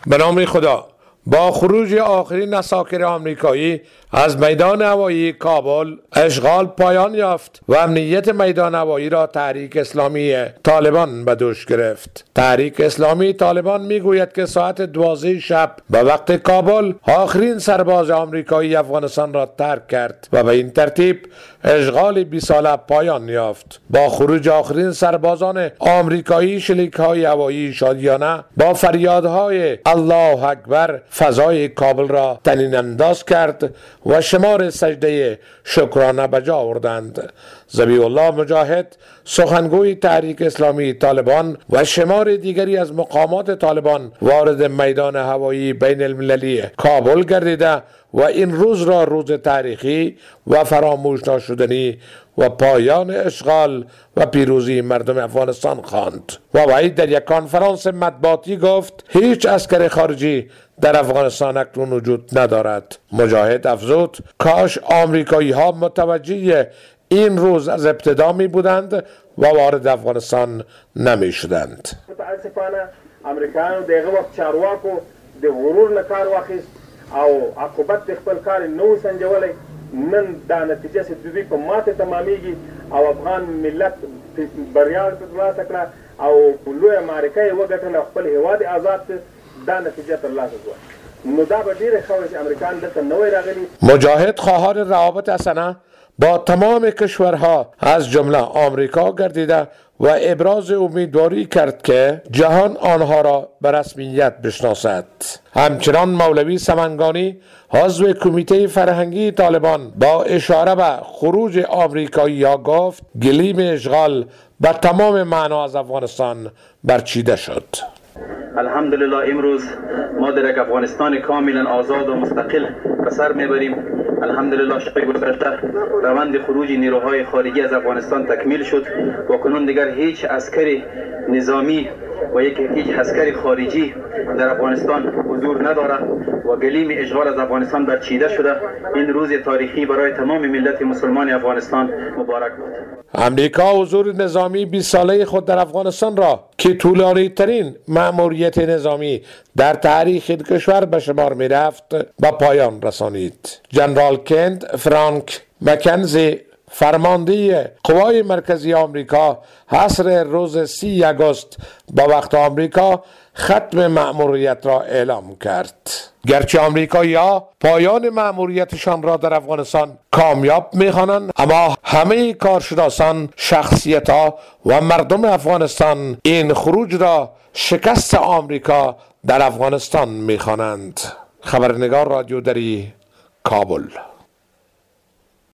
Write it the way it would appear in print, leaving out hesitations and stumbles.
به نام خدا. با خروج آخرین عساکر آمریکایی از میدان هوایی کابل، اشغال پایان یافت و امنیت میدان هوایی را تحریک اسلامی طالبان به دوش گرفت. تحریک اسلامی طالبان میگوید که ساعت 12 شب به وقت کابل آخرین سرباز آمریکایی افغانستان را ترک کرد و به این ترتیب اشغال 20 ساله پایان یافت. با خروج آخرین سربازان آمریکایی، شلیک‌های هوایی شادیانه با فریادهای الله اکبر فضای کابل را طنین انداز کرد و شمار سجده شکرانه به جا آوردند. ذبیح الله مجاهد، سخنگوی تحریک اسلامی طالبان و شمار دیگری از مقامات طالبان وارد میدان هوایی بین المللی کابل گردیده و این روز را روز تاریخی و فراموش ناشدنی و پایان اشغال و پیروزی مردم افغانستان خواند. و وی در یک کنفرانس مطبوعاتی گفت هیچ عسکر خارجی در افغانستان اکنون وجود ندارد. مجاهد افزود کاش آمریکایی ها متوجه این روز از ابتدا می بودند و وارد افغانستان نمی شدند. متاسفانه امریکایانو دغه وخت چارواکو د غرور نه کار واخیست او عقوبت خپل کار نو سنجولی. نن دا نتیجه چې دوی په ماته تمامیږي او افغان ملت بریا ترلاسه کړه او لویه معرکه یې وګټله، خپل هیواد آزاد دا نتیجه ترلاسه شوه. نو دا به ډېره ښه وه چې امریکایان دلته نه وی راغلي. مجاهد خواهان روابط حسنه با تمام کشورها از جمله آمریکا گردیده و ابراز امیدواری کرد که جهان آنها را به رسمیت بشناسد. همچنان مولوی سمنگانی، عضو کمیته فرهنگی طالبان، با اشاره به خروج آمریکایی ها گفت گلیم اشغال به تمام معنا از افغانستان برچیده شد. الحمدلله امروز ما در یک افغانستان کاملا آزاد و مستقل به سر میبریم. الحمدلله شب گذشته روند خروج نیروهای خارجی از افغانستان تکمیل شد و کنون دیگر هیچ عسکری نظامی و هیچ عسکری خارجی در افغانستان حضور ندارد و گلیم اشغال از افغانستان برچیده شده. این روز تاریخی برای تمام ملت مسلمان افغانستان مبارک بود. امریکا حضور نظامی 20 ساله خود در افغانستان را که طولانی ترین مأموریت نظامی در تاریخ کشور به شمار می رفت به پایان رسانید. جنرال کند فرانک مکنزی، فرمانده قوای مرکزی آمریکا، حصر روز 30 آگوست به وقت آمریکا ختم مأموریت را اعلام کرد. گرچه آمریکایی‌ها پایان مأموریتشان را در افغانستان کامیاب می‌خوانند، اما همه کارشناسان، شخصیت‌ها و مردم افغانستان این خروج را شکست آمریکا در افغانستان می‌خوانند. خبرنگار رادیو دری، کابل.